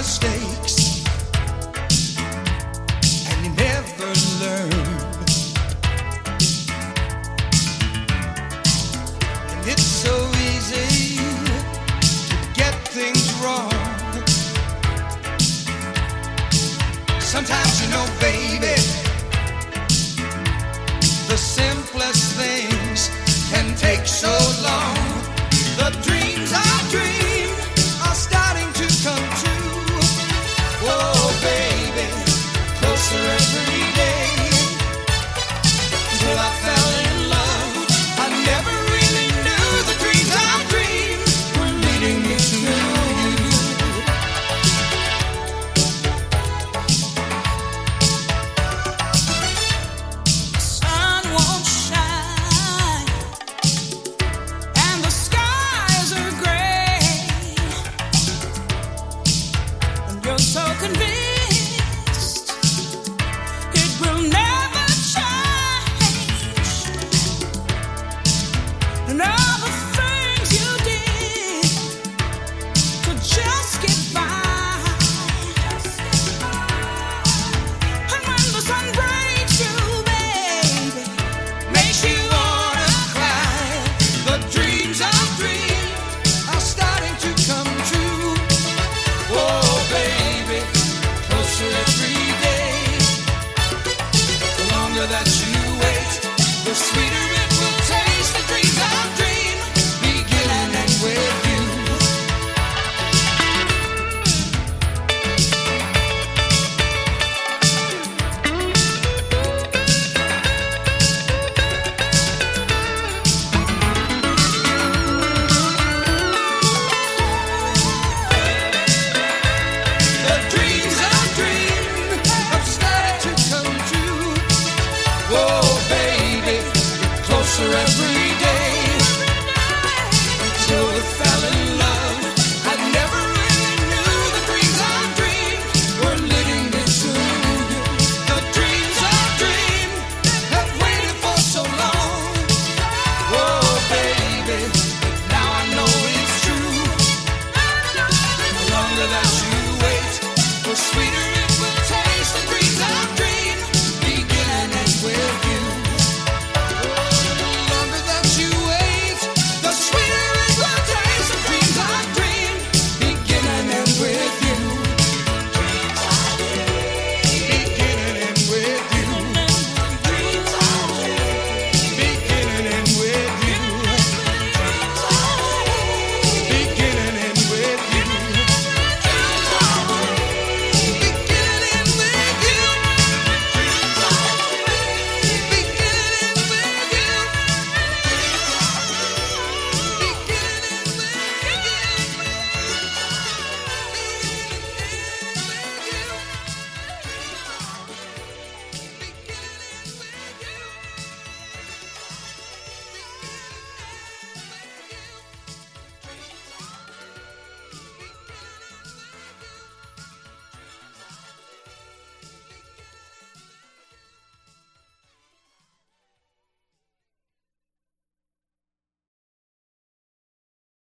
mistakes, and you never learn. And it's so easy to get things wrong. Sometimes, baby, the simplest things can take so long. The dreams I dream are starting to come true. Whoa, baby, closer every day. Till I fell in love, I never really knew the dreams I dreamed were leading me to you. Sun won't shine, and the skies are gray, and you're so convinced